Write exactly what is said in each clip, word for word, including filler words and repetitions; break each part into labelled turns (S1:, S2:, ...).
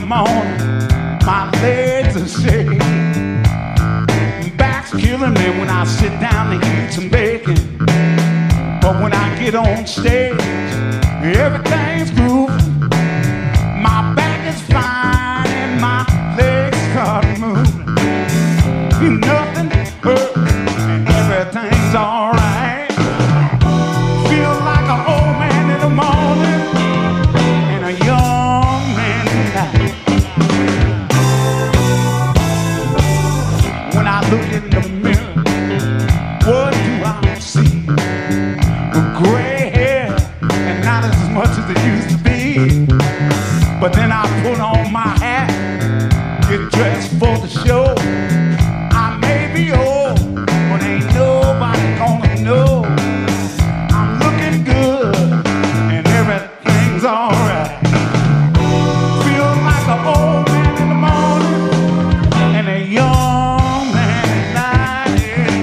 S1: morning, my legs are shaking. Back's killing me when I sit down to eat some bacon. But when I get on stage, everything's grooving. My back is fine and my legs start moving. Nothing hurts and everything's alright. Feel like an old man in the morning and a young man at night. When I look in the mirror, what do I see? Gray hair and not as much as it used to be. But then I put on my hat, get dressed for the show. I may be old, but ain't nobody gonna know. I'm looking good and everything's alright. Feel like an old man in the morning and a young man at night.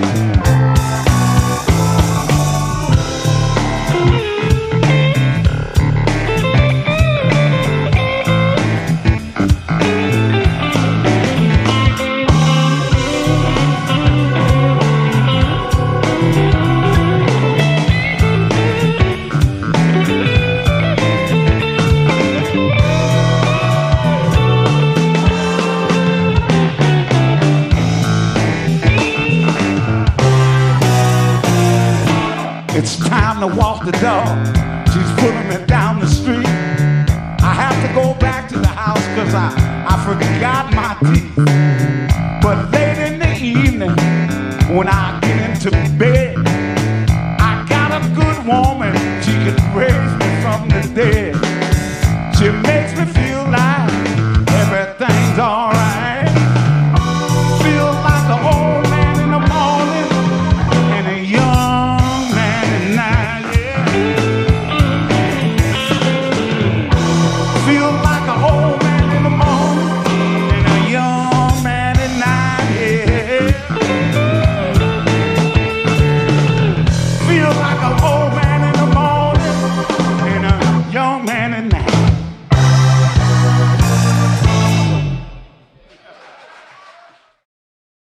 S1: It's time to walk the dog. She's pulling me down the street. I have to go back to the house cause I, I forgot my teeth. But late in the evening, when I get into bed, I got a good woman, she can